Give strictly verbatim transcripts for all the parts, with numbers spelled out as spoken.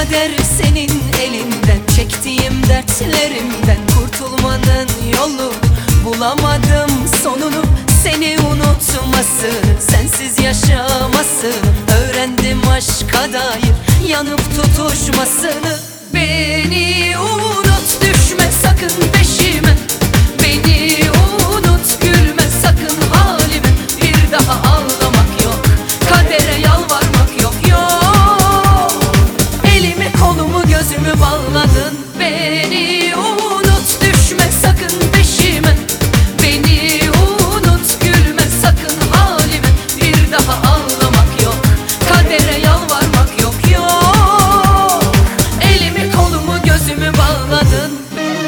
Kader senin elinden, çektiğim dertlerimden kurtulmanın yolu bulamadım sonunu. Seni unutmasını, sensiz yaşamasını öğrendim, aşka dair yanıp tutuşmasını. Beni unut, düşme sakın peşime. Beni unut, gülme sakın halime. Bir daha ağlamak yok, kadere yalvarmak yok, yok. Elimi kolumu gözümü bağladın. Beni unut, düşme sakın peşime. Beni unut, gülme sakın halime. Bir daha ağlamak yok, kadere yalvarmak yok, yok. Elimi kolumu gözümü bağladın.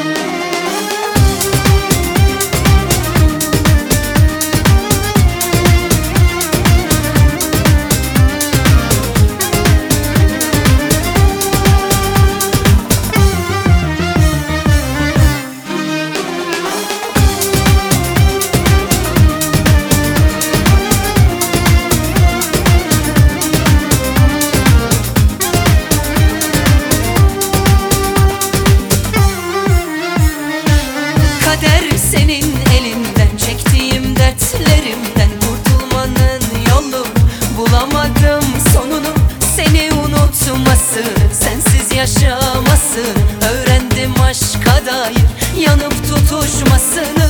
Kader senin elinden, çektiğim dertlerimden kurtulmanın yolu bulamadım sonunu. Seni unutmasını, sensiz yaşamasını öğrendim, aşka dair yanıp tutuşmasını.